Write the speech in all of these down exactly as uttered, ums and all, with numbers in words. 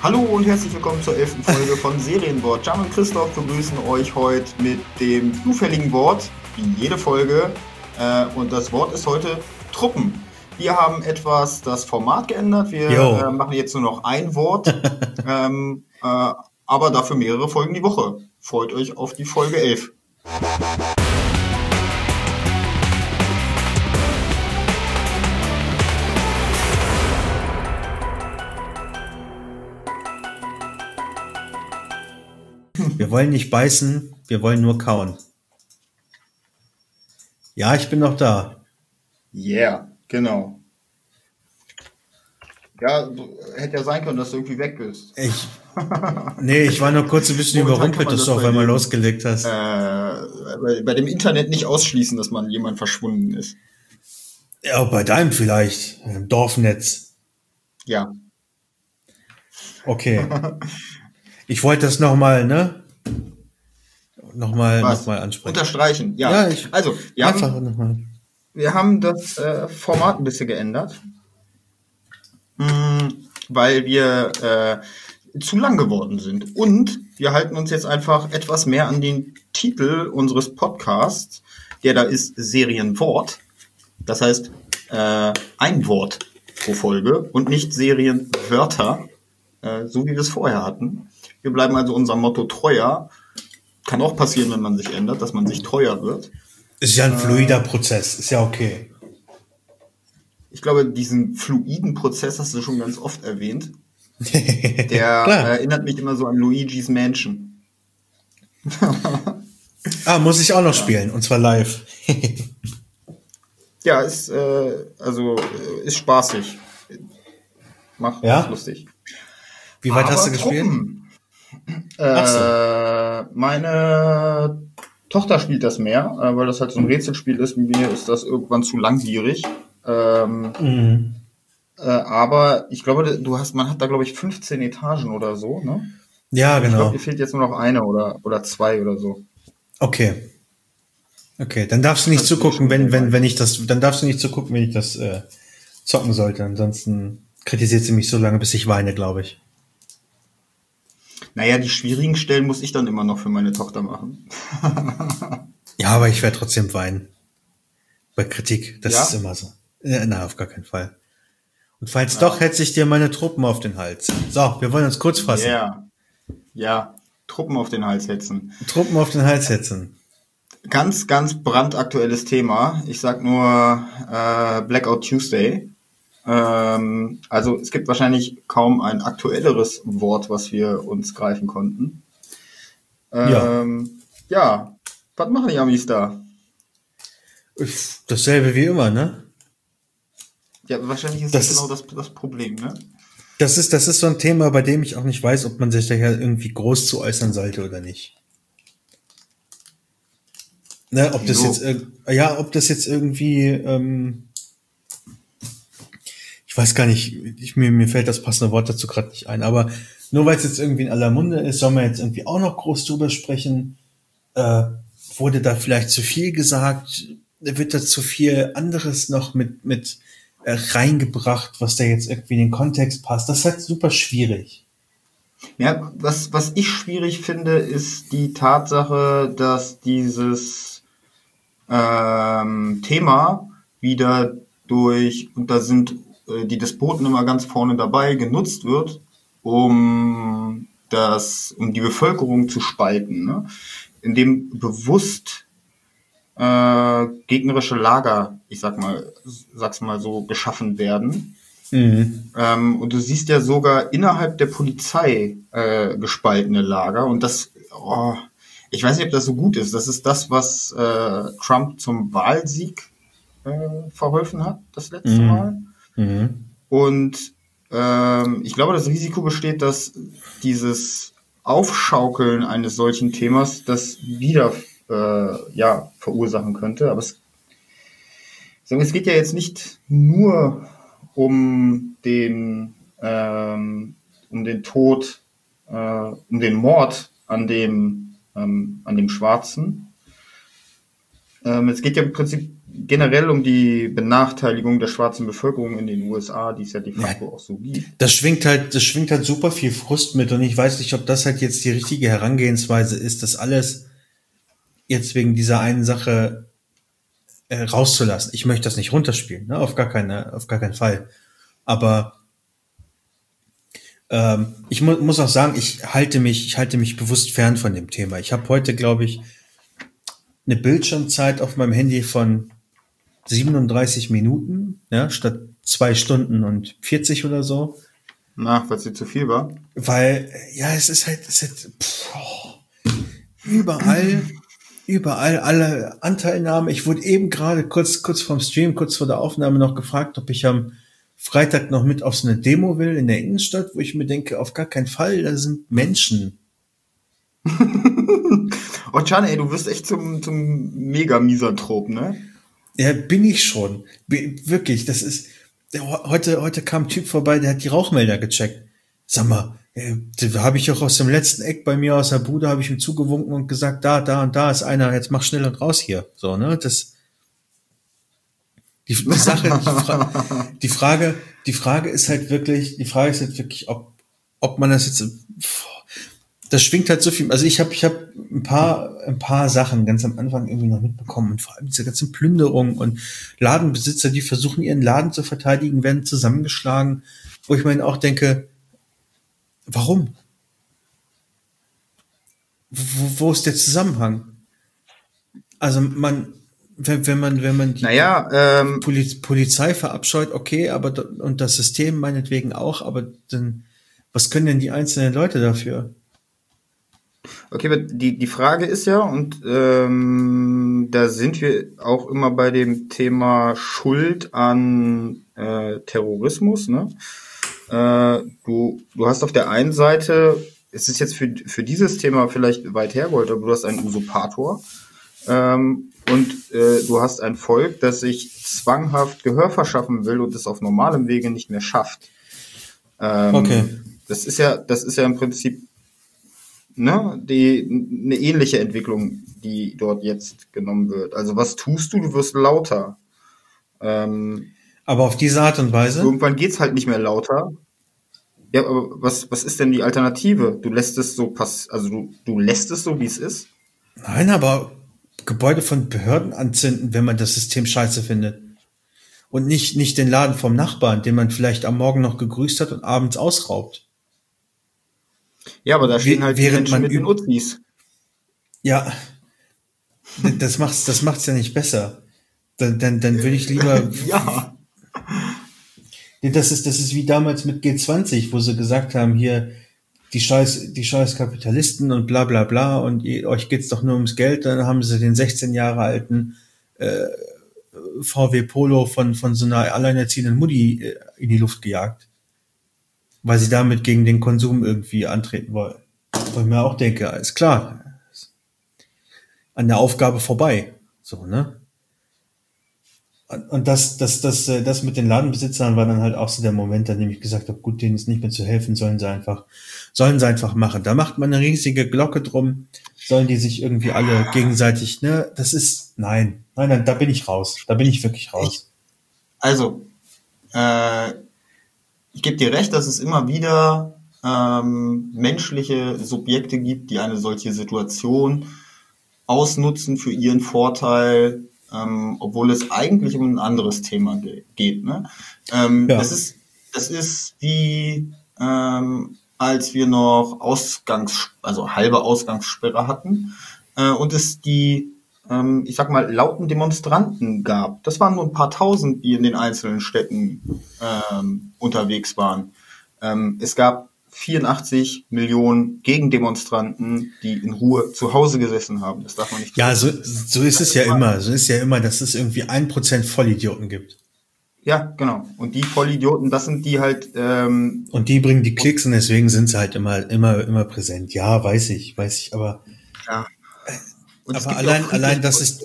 Hallo und herzlich willkommen zur elften Folge von Serienwort. Jan und Christoph begrüßen euch heute mit dem zufälligen Wort, wie jede Folge. Äh, und das Wort ist heute Truppen. Wir haben etwas das Format geändert. Wir äh, machen jetzt nur noch ein Wort, ähm, äh, aber dafür mehrere Folgen die Woche. Freut euch auf die Folge elf. Wir wollen nicht beißen, wir wollen nur kauen. Ja, ich bin noch da. Yeah, genau. Ja, hätte ja sein können, dass du irgendwie weg bist. Ich, nee, ich war nur kurz ein bisschen überrumpelt, dass du auf einmal losgelegt hast. Äh, bei, bei dem Internet nicht ausschließen, dass man jemand verschwunden ist. Ja, bei deinem vielleicht, im Dorfnetz. Ja. Okay. Ich wollte das nochmal, ne? Nochmal noch mal ansprechen. Unterstreichen, ja. Ja, ich also, wir einfach haben, nochmal. Wir haben das äh, Format ein bisschen geändert, mh, weil wir äh, zu lang geworden sind. Und wir halten uns jetzt einfach etwas mehr an den Titel unseres Podcasts, der da ist Serienwort. Das heißt, äh, ein Wort pro Folge und nicht Serienwörter, äh, so wie wir es vorher hatten. Wir bleiben also unserem Motto treuer. Kann auch passieren, wenn man sich ändert, dass man sich treuer wird. Ist ja ein fluider äh, Prozess, ist ja okay. Ich glaube, diesen fluiden Prozess hast du schon ganz oft erwähnt. Der erinnert mich immer so an Luigi's Mansion. Ah, muss ich auch noch ja. spielen, und zwar live. Ja, ist äh, also ist spaßig. Macht ja? lustig. Wie weit Aber hast du gespielt? Äh, so. Meine Tochter spielt das mehr, äh, weil das halt so ein Rätselspiel ist. Mir ist das irgendwann zu langwierig. Ähm, mhm. äh, aber ich glaube, du hast, man hat da glaube ich fünfzehn Etagen oder so, ne? Ja, genau. Ich glaube, dir fehlt jetzt nur noch eine oder oder zwei oder so. Okay. Okay, dann darfst du nicht zugucken, wenn wenn wenn ich das, dann darfst du nicht zugucken, wenn ich das äh, zocken sollte. Ansonsten kritisiert sie mich so lange, bis ich weine, glaube ich. Naja, die schwierigen Stellen muss ich dann immer noch für meine Tochter machen. Ja, aber ich werde trotzdem weinen. Bei Kritik, das ja? ist immer so. Ja, na, auf gar keinen Fall. Und falls ja. doch, hetze ich dir meine Truppen auf den Hals. So, wir wollen uns kurz fassen. Ja, ja, Truppen auf den Hals hetzen. Truppen auf den Hals hetzen. Ganz, ganz brandaktuelles Thema. Ich sag nur äh, Blackout Tuesday. Ähm, also es gibt wahrscheinlich kaum ein aktuelleres Wort, was wir uns greifen konnten. Ähm, ja. ja, was machen die Amis da? Dasselbe wie immer, ne? Ja, wahrscheinlich ist das, das genau ist, das, das Problem, ne? Das ist, das ist so ein Thema, bei dem ich auch nicht weiß, ob man sich daher irgendwie groß zu äußern sollte oder nicht. Ne, ob das so. jetzt, ja, ob das jetzt irgendwie, ähm, ich weiß gar nicht, ich, mir, mir fällt das passende Wort dazu gerade nicht ein, aber nur weil es jetzt irgendwie in aller Munde ist, soll man jetzt irgendwie auch noch groß drüber sprechen. Äh, wurde da vielleicht zu viel gesagt? Wird da zu viel anderes noch mit, mit äh, reingebracht, was da jetzt irgendwie in den Kontext passt? Das ist halt super schwierig. Ja, was, was ich schwierig finde, ist die Tatsache, dass dieses ähm, Thema wieder durch, und da sind äh, die Despoten immer ganz vorne dabei, genutzt wird, um das, um die Bevölkerung zu spalten, ne? Indem bewusst äh, gegnerische Lager, ich sag mal, sag's mal so, geschaffen werden. Mhm. Ähm, und du siehst ja sogar innerhalb der Polizei äh, gespaltene Lager. Und das, oh, ich weiß nicht, ob das so gut ist. Das ist das, was äh, Trump zum Wahlsieg äh, verholfen hat, das letzte mhm. Mal. Mhm. Und ähm, ich glaube, das Risiko besteht, dass dieses Aufschaukeln eines solchen Themas das wieder äh, ja, verursachen könnte. Aber es, es geht ja jetzt nicht nur um den ähm, um den Tod, äh, um den Mord an dem ähm, an dem Schwarzen. Ähm, es geht ja im Prinzip generell um die Benachteiligung der schwarzen Bevölkerung in den U S A, die es ja de facto Ja, auch so gibt. das schwingt halt, das schwingt halt super viel Frust mit und ich weiß nicht, ob das halt jetzt die richtige Herangehensweise ist, das alles jetzt wegen dieser einen Sache äh, rauszulassen. Ich möchte das nicht runterspielen, ne? Auf gar keine, auf gar keinen Fall. Aber ähm, ich mu muss auch sagen, ich halte mich, ich halte mich bewusst fern von dem Thema. Ich habe heute, glaube ich, eine Bildschirmzeit auf meinem Handy von siebenunddreißig Minuten, ja, statt zwei Stunden und vierzig oder so. Na, weil es dir zu viel war? Weil, ja, es ist halt, es ist halt pff, überall, überall alle Anteilnahme. Ich wurde eben gerade kurz, kurz vorm Stream, kurz vor der Aufnahme noch gefragt, ob ich am Freitag noch mit auf so eine Demo will in der Innenstadt, wo ich mir denke, auf gar keinen Fall, da sind Menschen. Oh, Can, ey, du wirst echt zum, zum Mega-Misanthrop, ne? Ja, bin ich schon. Bi- Wirklich, das ist, der- heute, heute kam ein Typ vorbei, der hat die Rauchmelder gecheckt. Sag mal, äh, da habe ich auch aus dem letzten Eck bei mir aus der Bude, habe ich ihm zugewunken und gesagt, da, da und da ist einer, jetzt mach schnell und raus hier. So, ne, das, die, die Sache, die, Fra die Frage, die Frage ist halt wirklich, die Frage ist halt wirklich, ob, ob man das jetzt, das schwingt halt so viel. Also ich habe ich habe ein paar ein paar Sachen ganz am Anfang irgendwie noch mitbekommen und vor allem diese ganzen Plünderungen und Ladenbesitzer, die versuchen ihren Laden zu verteidigen, werden zusammengeschlagen, wo ich mir auch denke, warum? Wo, wo ist der Zusammenhang? Also man, wenn, wenn man wenn man die Naja, ähm, Poli Polizei verabscheut, okay, aber da- und das System meinetwegen auch, aber dann was können denn die einzelnen Leute dafür? okay, aber die, die Frage ist ja, und ähm, da sind wir auch immer bei dem Thema Schuld an äh, Terrorismus, ne? Äh, du, du hast auf der einen Seite, es ist jetzt für, für dieses Thema vielleicht weit hergeholt, aber du hast einen Usurpator ähm, und äh, du hast ein Volk, das sich zwanghaft Gehör verschaffen will und es auf normalem Wege nicht mehr schafft. Ähm, Okay. Das ist ja, das ist ja im Prinzip ne, die, eine ähnliche Entwicklung, die dort jetzt genommen wird. Also was tust du? Du wirst lauter. Ähm, Aber auf diese Art und Weise? irgendwann geht's halt nicht mehr lauter. Ja, aber was, was ist denn die Alternative? Du lässt es so pass, also du, du lässt es so, wie es ist? Nein, aber Gebäude von Behörden anzünden, wenn man das System scheiße findet. Und nicht, nicht den Laden vom Nachbarn, den man vielleicht am Morgen noch gegrüßt hat und abends ausraubt. Ja, aber da stehen Wäh- halt die während Menschen man mit den üb Uzis. ja, d- das macht's, das macht's ja nicht besser. Dann, dann, dann würde ich lieber, Ja. das ist, das ist wie damals mit G zwanzig, wo sie gesagt haben, hier, die scheiß, die scheiß Kapitalisten und bla, bla, bla, und ihr, euch geht's doch nur ums Geld, dann haben sie den sechzehn Jahre alten, äh, V W Polo von, von so einer alleinerziehenden Mutti äh, in die Luft gejagt, weil sie damit gegen den Konsum irgendwie antreten wollen. Wo ich mir auch denke, ist klar, an der Aufgabe vorbei. So, ne? Und und das, das, das, äh, das mit den Ladenbesitzern war dann halt auch so der Moment, an dem ich gesagt habe, gut, denen ist nicht mehr zu helfen, sollen sie einfach, sollen sie einfach machen. Da macht man eine riesige Glocke drum, sollen die sich irgendwie alle gegenseitig, ne? Das ist, nein, nein, nein, da bin ich raus. Da bin ich wirklich raus. Also, äh, ich gebe dir recht, dass es immer wieder ähm, menschliche Subjekte gibt, die eine solche Situation ausnutzen für ihren Vorteil, ähm, obwohl es eigentlich um ein anderes Thema ge geht. Ne? Ähm, Ja. das ist, das ist wie ähm, als wir noch Ausgangs, also halbe Ausgangssperre hatten äh, und es die, ähm, ich sag mal, lauten Demonstranten gab. Das waren nur ein paar Tausend, die in den einzelnen Städten ähm, unterwegs waren. Ähm, es gab vierundachtzig Millionen Gegendemonstranten, die in Ruhe zu Hause gesessen haben. Das darf man nicht Ja, so, vergessen. so ist es ja immer. So ist ja immer, dass es irgendwie ein Prozent Vollidioten gibt. Ja, genau. Und die Vollidioten, das sind die halt, ähm, Und die bringen die Klicks und deswegen sind sie halt immer, immer, immer präsent. Ja, weiß ich, weiß ich, aber, ja. Und es aber gibt ja auch allein, allein das friedliche- ist,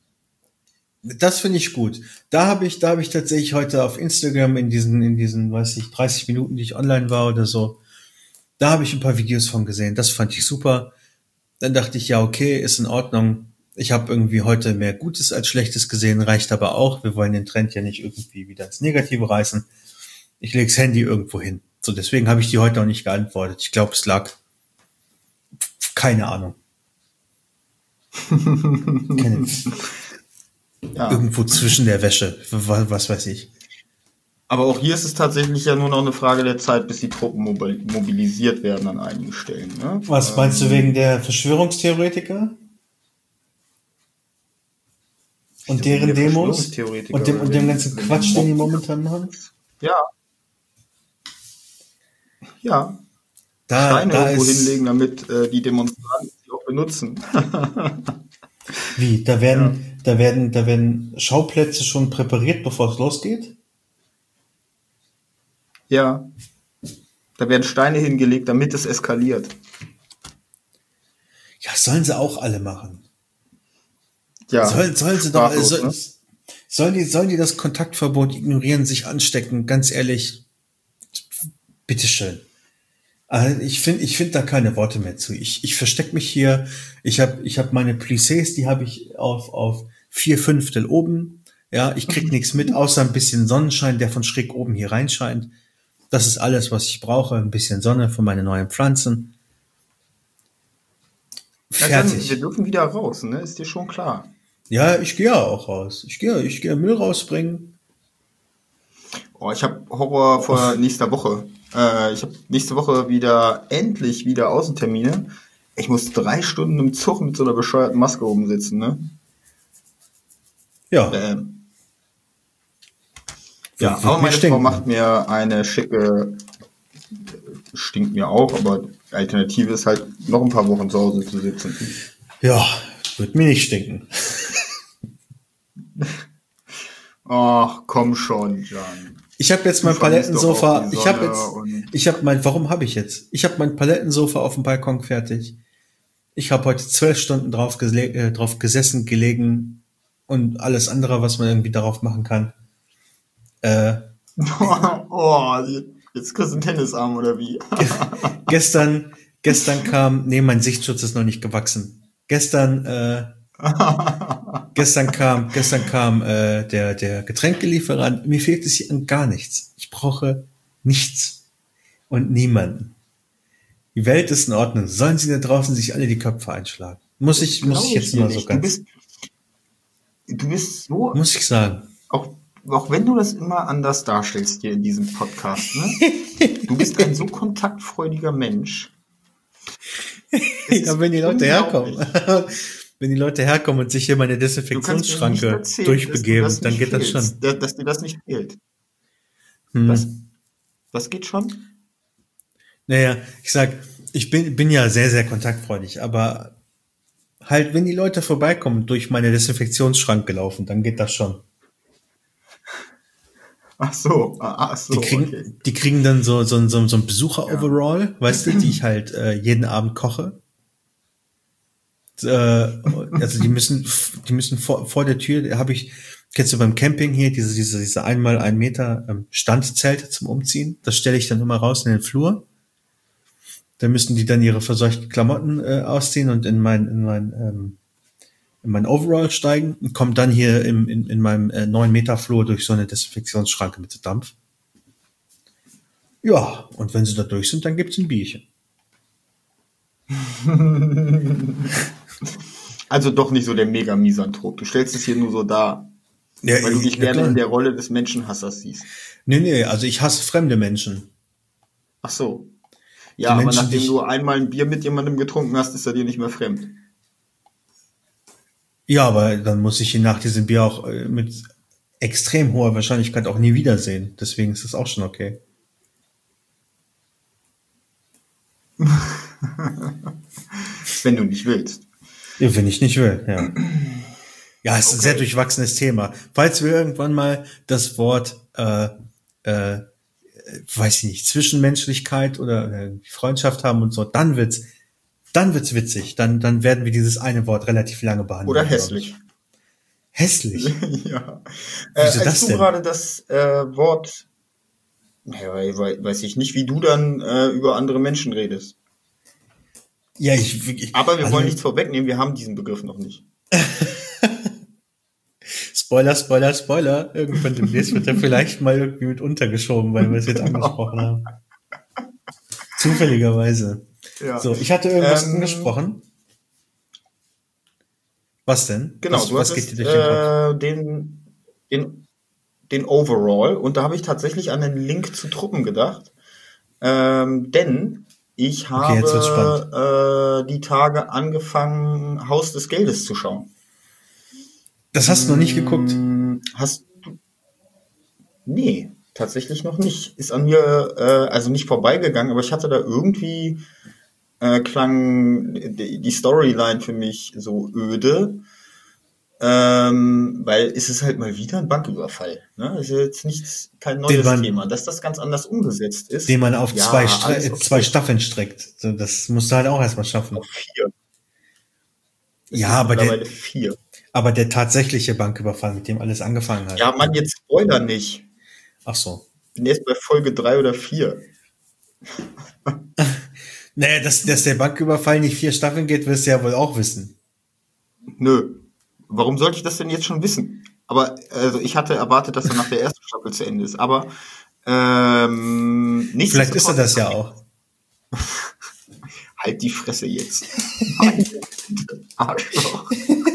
das finde ich gut. Da habe ich, da habe ich tatsächlich heute auf Instagram in diesen, in diesen, weiß ich, dreißig Minuten, die ich online war oder so, da habe ich ein paar Videos von gesehen. Das fand ich super. Dann dachte ich, ja, okay, ist in Ordnung. Ich habe irgendwie heute mehr Gutes als Schlechtes gesehen, reicht aber auch. Wir wollen den Trend ja nicht irgendwie wieder ins Negative reißen. Ich leg's Handy irgendwo hin. So, deswegen habe ich die heute auch nicht geantwortet. Ich glaube, es lag, keine Ahnung. Keine, Ja. Irgendwo zwischen der Wäsche, was, was weiß ich. Aber auch hier ist es tatsächlich ja nur noch eine Frage der Zeit, bis die Truppen mobil mobilisiert werden an einigen Stellen. Ne? Was meinst du wegen der Verschwörungstheoretiker? Und deren Der Demos? Verschwörungstheoretiker Und dem, oder und dem den- ganzen den Quatsch, den die Mob. momentan machen? Ja. Ja. Da, Steine da irgendwo ist, hinlegen, damit äh, die Demonstranten sie auch benutzen. wie, da werden, da werden, da werden Schauplätze schon präpariert, bevor es losgeht? Ja. Da werden Steine hingelegt, damit es eskaliert. Ja, sollen sie auch alle machen. Ja. Sollen, sollen sie doch, sprachlos, soll, ne? sollen die, sollen die das Kontaktverbot ignorieren, sich anstecken? Ganz ehrlich, bitteschön. Also ich finde, ich finde da keine Worte mehr zu. Ich, ich verstecke mich hier. Ich habe, ich habe meine Plissés, die habe ich auf auf vier Fünftel oben. Ja, ich krieg nichts mit, außer ein bisschen Sonnenschein, der von schräg oben hier reinscheint. Das ist alles, was ich brauche. Ein bisschen Sonne für meine neuen Pflanzen. Ja, dann, wir Fertig. dürfen wieder raus, ne? Ist dir schon klar. Ja, ich gehe ja auch raus. Ich gehe, ich gehe Müll rausbringen. Oh, ich habe Horror vor nächster Woche. Äh, ich habe nächste Woche wieder, endlich wieder Außentermine. Ich muss drei Stunden im Zug mit so einer bescheuerten Maske oben sitzen, ne? Ja, Ähm, Wir- ja, wir- aber wir meine Frau stinken. macht mir eine schicke, stinkt mir auch, aber die Alternative ist halt noch ein paar Wochen zu Hause zu sitzen. ja, wird mir nicht stinken. Ach, komm schon, Jan. Ich habe jetzt mein Du vermisst doch Palettensofa. auch die Ich habe Sonne jetzt, und- ich habe mein, warum habe ich jetzt? Ich habe mein Palettensofa auf dem Balkon fertig. Ich habe heute zwölf Stunden drauf, gele äh, drauf gesessen, gelegen und alles andere, was man irgendwie darauf machen kann. Äh, Oh, jetzt kriegst du einen Tennisarm oder wie? gestern, gestern kam, nee, mein Sichtschutz ist noch nicht gewachsen. Gestern, äh, gestern kam, gestern kam äh, der der Getränkelieferant. Mir fehlt es hier an gar nichts. Ich brauche nichts und niemanden. Die Welt ist in Ordnung. Sollen sie da draußen sich alle die Köpfe einschlagen? Muss ich, muss ich Glaub jetzt dir mal so nicht. ganz, Du bist, du bist so, muss ich sagen. auch, auch wenn du das immer anders darstellst hier in diesem Podcast, ne? Du bist ein so kontaktfreudiger Mensch. Es ist Ja, wenn die Leute herkommen. unglaublich. Wenn die Leute herkommen und sich hier meine Du kannst mir nicht Desinfektionsschranke erzählen, durchbegeben, dass du dann das geht nicht das schon. fehlst, dass, dass dir das nicht fehlt. Hm. Was? Was geht schon? Naja, ich sag, ich bin, bin ja sehr, sehr kontaktfreudig, aber halt, wenn die Leute vorbeikommen, durch meine Desinfektionsschranke laufen, dann geht das schon. Ach so, ah, ach so, Die kriegen, okay. die kriegen dann so, so, so, so ein Besucher-Overall, weißt du, die ich halt äh, jeden Abend koche. Äh, also die müssen, die müssen vor, vor der Tür, da habe ich, kennst du beim Camping hier, diese, diese, diese einmal ein Meter ähm, Standzelte zum Umziehen, das stelle ich dann immer raus in den Flur. Da müssen die dann ihre verseuchten Klamotten äh, ausziehen und in mein, in mein, ähm, in mein Overall steigen und kommen dann hier im, in, in meinem äh, neun Meter Flur durch so eine Desinfektionsschranke mit so Dampf. Ja, und wenn sie da durch sind, dann gibt's ein Bierchen. Also doch nicht so der Mega-Misanthrop. Du stellst es hier nur so dar, Ja, weil du dich ja, gerne klar. in der Rolle des Menschenhassers siehst. Nee, nee, also ich hasse fremde Menschen. Ach so. Die Ja, aber Menschen, nachdem die ich- du einmal ein Bier mit jemandem getrunken hast, ist er dir nicht mehr fremd. Ja, aber dann muss ich ihn nach diesem Bier auch äh, mit extrem hoher Wahrscheinlichkeit auch nie wiedersehen. Deswegen ist das auch schon okay. Wenn du nicht willst. Ja, wenn ich nicht will, ja. Ja, es ist ein sehr durchwachsenes Thema. Falls wir irgendwann mal das Wort, äh, äh, weiß ich nicht, Zwischenmenschlichkeit oder äh, Freundschaft haben und so, dann wird's, dann wird's witzig. Dann, dann werden wir dieses eine Wort relativ lange behandeln. Oder glaub ich. hässlich. Hässlich? Ja. Äh, Wieso als das du denn? gerade das äh, Wort, naja, we- weiß ich nicht, wie du dann äh, über andere Menschen redest. Ja, ich, ich Aber wir also, wollen nichts vorwegnehmen, wir haben diesen Begriff noch nicht. Spoiler, Spoiler, Spoiler. Irgendwann demnächst wird er vielleicht mal irgendwie mit untergeschoben, weil wir es jetzt angesprochen haben. Zufälligerweise. Ja. So, ich hatte irgendwas Ähm, angesprochen. Was denn? Genau, was, du was hattest geht dir durch den Kopf? äh, den, den, den Overall und da habe ich tatsächlich an den Link zu Truppen gedacht. Ähm, denn ich Okay, jetzt wird's spannend. habe äh, die Tage angefangen, Haus des Geldes zu schauen. Das hast du noch nicht geguckt? Mm, Hast du? Nee, tatsächlich noch nicht. Ist an mir äh, also nicht vorbeigegangen, aber ich hatte da irgendwie äh, klang die die Storyline für mich so öde. Ähm, weil es ist halt mal wieder ein Banküberfall. Ne? Ist ja jetzt nichts, kein Den neues man, Thema. Dass das ganz anders umgesetzt ist, den man auf zwei, ja, Stre alles äh, zwei okay. Staffeln streckt. So, das musst du halt auch erstmal schaffen. Auf vier. Es Ja, sind aber der, mittlerweile vier. aber der tatsächliche Banküberfall, mit dem alles angefangen hat. Ja, Mann, jetzt Spoiler nicht. Ach so. Bin erst bei Folge drei oder vier. Naja, dass, dass der Banküberfall nicht vier Staffeln geht, wirst du ja wohl auch wissen. Nö. Warum sollte ich das denn jetzt schon wissen? Aber also ich hatte erwartet, dass er nach der ersten Staffel zu Ende ist. Aber ähm, Vielleicht ist er nichtsdestotrotz, das ja auch. halt die Fresse jetzt. Meine Güte, Arschloch.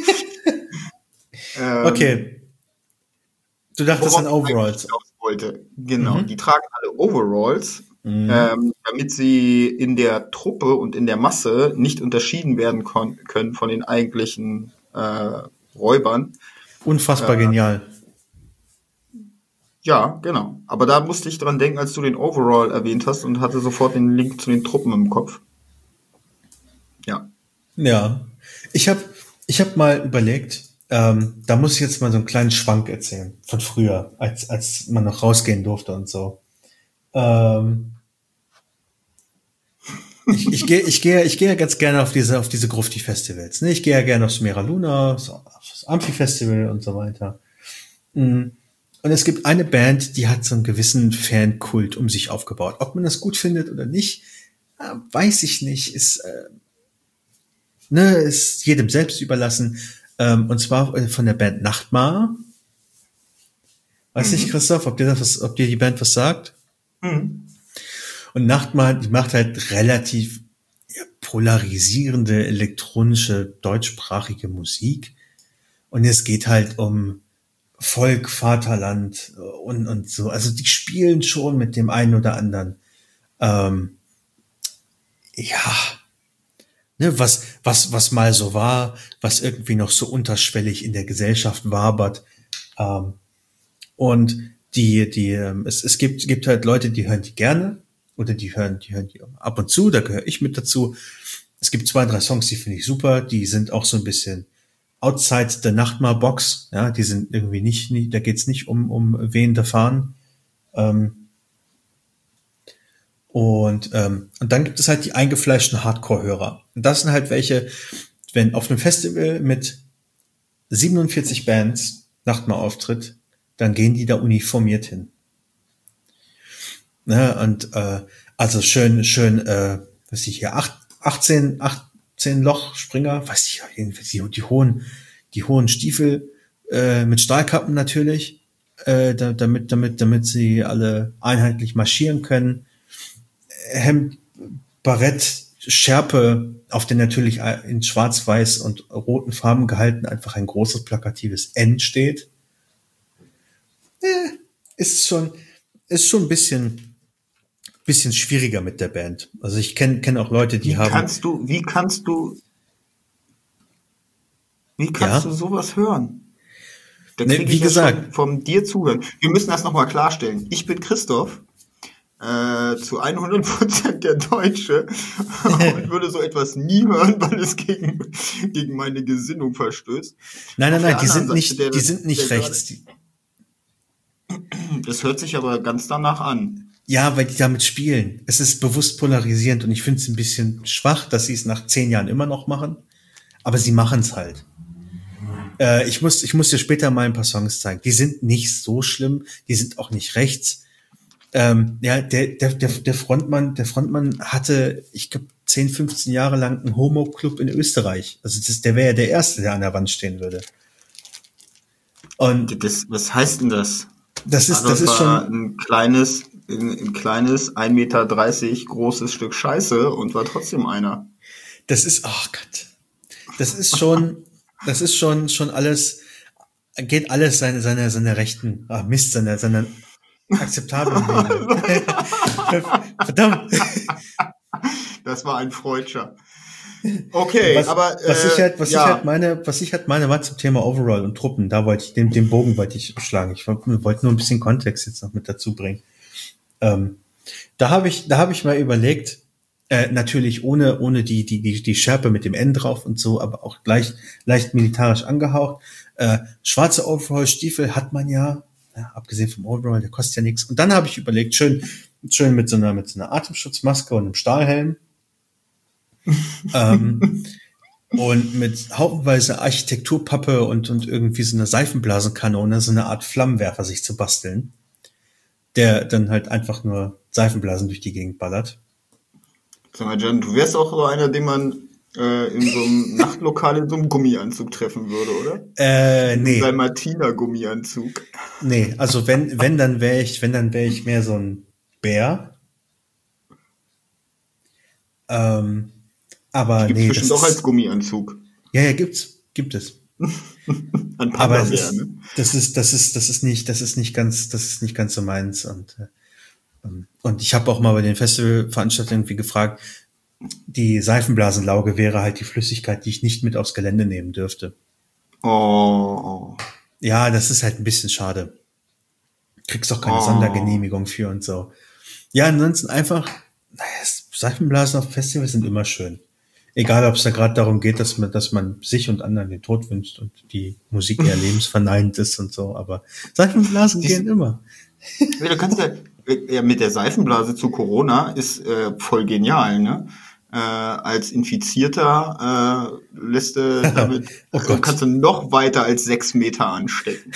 Ähm, Okay. Du dachtest an worauf ich eigentlich Overalls. hinaus wollte. Genau, Mhm. die tragen alle Overalls, Mhm. ähm, damit sie in der Truppe und in der Masse nicht unterschieden werden kon- können von den eigentlichen äh, Räubern. Unfassbar Äh, genial. ja, genau. Aber da musste ich dran denken, als du den Overall erwähnt hast und hatte sofort den Link zu den Truppen im Kopf. Ja. Ja. Ich habe ich hab mal überlegt, ähm, da muss ich jetzt mal so einen kleinen Schwank erzählen von früher, als, als man noch rausgehen durfte und so. Ähm, ich, ich gehe ich gehe ich gehe ja ganz gerne auf diese auf diese Grufti-Festivals. Ne? Ich gehe ja gerne aufs Mera Luna, so, aufs Amphi-Festival und so weiter. Mm. Und es gibt eine Band, die hat so einen gewissen Fankult um sich aufgebaut. Ob man das gut findet oder nicht, äh, weiß ich nicht. Ist äh, ne, ist jedem selbst überlassen. Ähm, und zwar äh, von der Band Nachtmar. Weiß nicht, Mhm. Christoph, ob dir das was, ob dir die Band was sagt? Mhm. Und Nachtmar, die macht halt relativ ja, polarisierende elektronische deutschsprachige Musik. Und es geht halt um Volk, Vaterland und, und so. Also die spielen schon mit dem einen oder anderen. Ähm, ja, ne, was, was, was mal so war, was irgendwie noch so unterschwellig in der Gesellschaft wabert. Ähm, und die, die, ähm, es, es gibt, gibt halt Leute, die hören die gerne oder die hören, die hören die ab und zu, da gehöre ich mit dazu. Es gibt zwei, drei Songs, die finde ich super, die sind auch so ein bisschen outside the Nachtmar-Box, ja, die sind irgendwie nicht, nicht da geht's nicht um, um wehende Fahnen. Ähm, und, ähm, und dann gibt es halt die eingefleischten Hardcore-Hörer. Und das sind halt welche, wenn auf einem Festival mit siebenundvierzig Bands Nachtmar auftritt, dann gehen die da uniformiert hin. Ne? Und äh, also schön, schön, äh, weiß ich hier, acht, achtzehn, achtzehn Loch Springer, weiß ich ja, die, die hohen, die hohen Stiefel äh, mit Stahlkappen natürlich, äh, da, damit, damit, damit sie alle einheitlich marschieren können. Hemd, Barett, Schärpe, auf der natürlich in schwarz-weiß und roten Farben gehalten einfach ein großes plakatives N steht. Äh, ist schon, ist schon ein bisschen, bisschen schwieriger mit der Band. Also ich kenne kenn auch Leute, die Wie haben. kannst du, wie kannst du, wie kannst Ja, du sowas hören? Da ne, kriege wie ich ja schon gesagt, vom dir zuhören. Wir müssen das nochmal klarstellen. Ich bin Christoph, äh, zu hundert Prozent der Deutsche und würde so etwas nie hören, weil es gegen, gegen meine Gesinnung verstößt. nein, nein, Auf der nein, die anderen sind Seite, nicht, der, die sind der nicht gerade, rechts. Die, das hört sich aber ganz danach an. ja, weil die damit spielen. Es ist bewusst polarisierend und ich finde es ein bisschen schwach, dass sie es nach zehn Jahren immer noch machen. Aber sie machen es halt. Äh, ich muss, ich muss dir später mal ein paar Songs zeigen. Die sind nicht so schlimm, die sind auch nicht rechts. Ähm, ja, der, der, der, der Frontmann, der Frontmann hatte, ich glaube, zehn, fünfzehn Jahre lang ein Homo-Club in Österreich. Also das, der wäre ja der Erste, der an der Wand stehen würde. Und Das, was heißt denn das? das ist, Adolf das ist war schon, ein kleines, ein, ein kleines, ein Meter dreißig großes Stück Scheiße und war trotzdem einer. das ist, oh Gott, das ist schon, das ist schon, schon alles, geht alles seine, seine, seine rechten, ah Mist, seine, seine akzeptablen Wege. Verdammt. Das war ein Freudscher. Okay, Was, aber äh, was ich halt, was ja. ich halt meine, was ich halt meine, war zum Thema Overall und Truppen. Da wollte ich den, den Bogen wollte ich schlagen. Ich wollte wollte nur ein bisschen Kontext jetzt noch mit dazu bringen. Ähm, da habe ich, da habe ich mal überlegt, äh, natürlich ohne ohne die die die die Schärpe mit dem N drauf und so, aber auch leicht leicht militarisch angehaucht. Äh, schwarze Overall-Stiefel hat man ja, ja, abgesehen vom Overall, der kostet ja nichts. Und dann habe ich überlegt, schön schön mit so einer mit so einer Atemschutzmaske und einem Stahlhelm. ähm, und mit haufenweise Architekturpappe und, und irgendwie so eine Seifenblasenkanone, so eine Art Flammenwerfer sich zu basteln, der dann halt einfach nur Seifenblasen durch die Gegend ballert. Sag mal, Jan, du wärst auch so einer, den man äh, in so einem Nachtlokal in so einem Gummianzug treffen würde, oder? Äh, nee. Sein Martina-Gummianzug. Nee, also wenn, wenn, dann wäre ich, wenn, dann wäre ich mehr so ein Bär. Ähm, aber Die gibt's nee, bestimmt das auch als ist, Gummianzug. ja, ja, gibt's, gibt es. Ein Aber es Panda-Bär, ist, ne? das ist, das ist, das ist nicht, das ist nicht ganz, das ist nicht ganz so meins. Und, äh, und ich habe auch mal bei den Festivalveranstaltern irgendwie gefragt, die Seifenblasenlauge wäre halt die Flüssigkeit, die ich nicht mit aufs Gelände nehmen dürfte. Oh, oh. Ja, das ist halt ein bisschen schade. Kriegst doch keine Oh. Sondergenehmigung für und so. Ja, ansonsten einfach, naja, Seifenblasen auf Festivals sind immer schön. Egal, ob es da gerade darum geht, dass man, dass man sich und anderen den Tod wünscht und die Musik eher lebensverneinend ist und so, aber Seifenblasen Siehst- gehen immer. Ja, du kannst ja, ja mit der Seifenblase zu Corona ist äh, voll genial, ne? Äh, als Infizierter äh, lässt du damit Oh Gott. kannst du noch weiter als sechs Meter anstecken.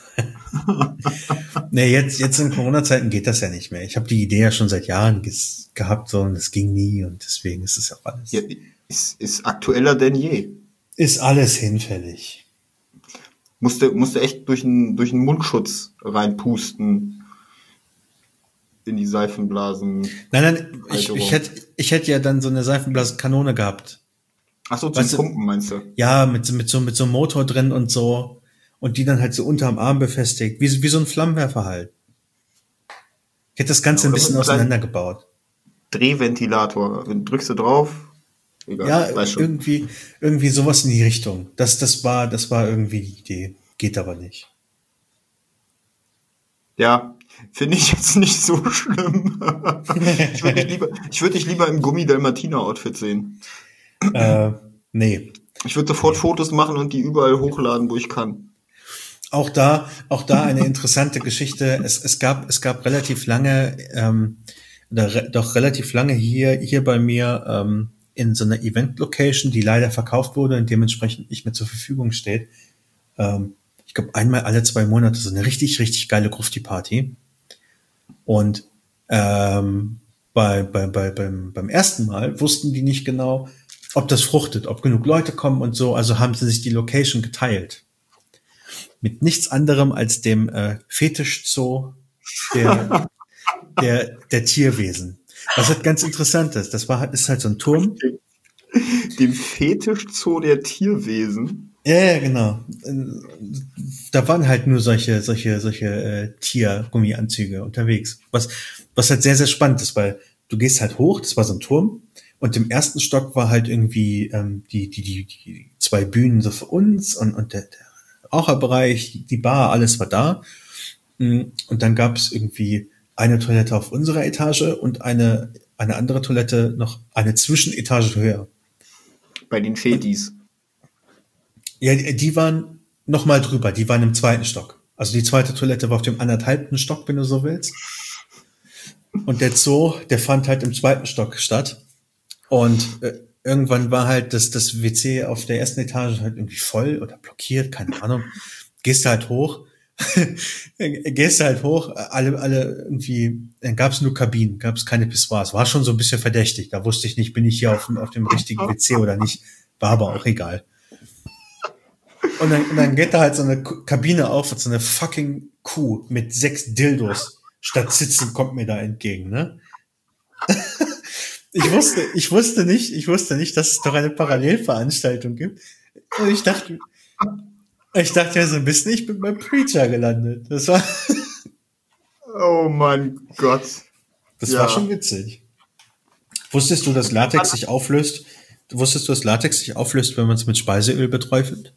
Nee, jetzt, jetzt in Corona-Zeiten geht das ja nicht mehr. Ich habe die Idee ja schon seit Jahren ges- gehabt, so, und es ging nie und deswegen ist es auch alles, Ja, ist, ist aktueller denn je. ist alles hinfällig. Musste, musste echt durch einen durch einen Mundschutz reinpusten in die Seifenblasen. Nein, nein, ich, Halterung. ich hätte, ich hätte ja dann so eine Seifenblasenkanone gehabt. Ach so, zum Weißt du- Pumpen meinst du? Ja, mit, so- mit so, mit so einem Motor drin und so. Und die dann halt so unterm Arm befestigt. Wie, wie so ein Flammenwerfer halt. Ich hätte das Ganze Ja, ein oder bisschen mit einem auseinandergebaut. Drehventilator. Drückst du drauf? Egal, Ja, weiß schon. irgendwie, irgendwie sowas in die Richtung. Das, das war, das war irgendwie die Idee. Geht aber nicht. Ja, finde ich jetzt nicht so schlimm. ich würde dich lieber, ich würde dich lieber im Gummi-Dalmatiner-Outfit sehen. äh, nee. Ich würde sofort Fotos machen und die überall hochladen, wo ich kann. Auch da, auch da eine interessante Geschichte. Es, es gab, es gab relativ lange, ähm, oder re, doch relativ lange hier, hier bei mir ähm, in so einer Event-Location, die leider verkauft wurde und dementsprechend nicht mehr zur Verfügung steht. Ähm, ich glaube einmal alle zwei Monate so eine richtig, richtig geile Grufti-Party. Und ähm, bei, bei, bei, beim, beim ersten Mal wussten die nicht genau, ob das fruchtet, ob genug Leute kommen und so. Also haben sie sich die Location geteilt. Mit nichts anderem als dem äh, Fetischzoo der, der, der Tierwesen. Was halt ganz interessant ist. Das war halt, ist halt so ein Turm. Dem Fetischzoo der Tierwesen. Ja, ja, genau. Da waren halt nur solche, solche, solche äh, Tiergummianzüge unterwegs. Was, was halt sehr, sehr spannend ist, weil du gehst halt hoch, das war so ein Turm, und im ersten Stock war halt irgendwie ähm, die, die, die, die zwei Bühnen so für uns und, und der, der Raucherbereich, die Bar, alles war da. Und dann gab es irgendwie eine Toilette auf unserer Etage und eine, eine andere Toilette noch eine Zwischenetage höher. Bei den Fetis. Ja, die, die waren noch mal drüber, die waren im zweiten Stock. Also die zweite Toilette war auf dem anderthalbten Stock, wenn du so willst. Und der Zoo, der fand halt im zweiten Stock statt. Und äh, irgendwann war halt das, das W C auf der ersten Etage halt irgendwie voll oder blockiert, keine Ahnung. Gehst halt hoch, Gehst du halt hoch, alle, alle irgendwie, dann gab es nur Kabinen, gab es keine Pissoirs. War schon so ein bisschen verdächtig. Da wusste ich nicht, bin ich hier auf, dem- auf dem richtigen W C oder nicht. War aber auch egal. Und dann, und dann geht da halt so eine K- Kabine auf und so eine fucking Kuh mit sechs Dildos statt Sitzen kommt mir da entgegen, ne? Ich wusste, ich wusste nicht, ich wusste nicht, dass es doch eine Parallelveranstaltung gibt. Und ich dachte, ich dachte ja so ein bisschen, ich bin beim Preacher gelandet. Das war, Oh mein Gott. das Ja. war schon witzig. Wusstest du, dass Latex sich auflöst? Wusstest du, dass Latex sich auflöst, wenn man es mit Speiseöl beträufelt?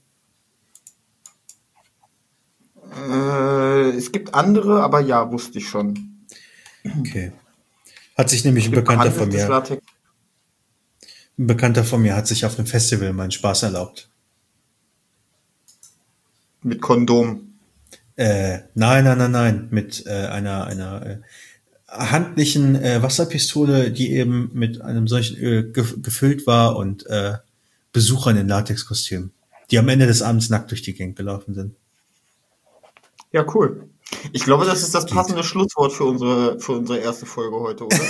Äh, es gibt andere, aber ja, wusste ich schon. Okay. Hat sich nämlich ein Bekannter von Behandeltes mir, Latex. ein Bekannter von mir hat sich auf einem Festival mal einen Spaß erlaubt. Mit Kondom. Äh, nein, nein, nein, nein, mit äh, einer einer äh, handlichen äh, Wasserpistole, die eben mit einem solchen Öl ge gefüllt war und äh, Besuchern in Latexkostümen, die am Ende des Abends nackt durch die Gegend gelaufen sind. Ja, cool. Ich glaube, das ist das passende Schlusswort für unsere, für unsere erste Folge heute, oder?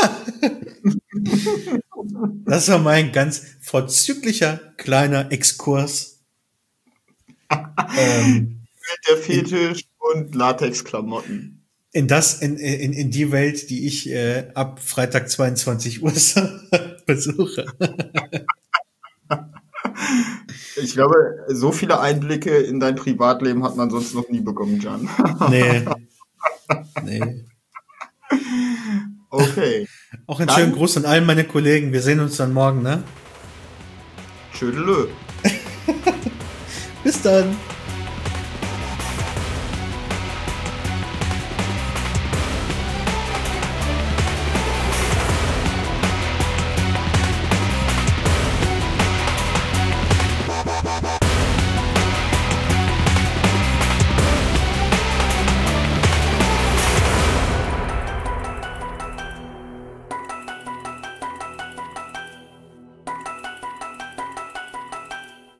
Das war mein ganz vorzüglicher kleiner Exkurs. ähm, Der Fetisch und Latexklamotten. in das, in, in, in die Welt, die ich äh, ab Freitag zweiundzwanzig Uhr besuche. Ich glaube, so viele Einblicke in dein Privatleben hat man sonst noch nie bekommen, Can. Nee. Nee. Okay. Auch einen Dann- schönen Gruß an allen meine Kollegen. Wir sehen uns dann morgen, ne? Tschüdelö. Bis dann.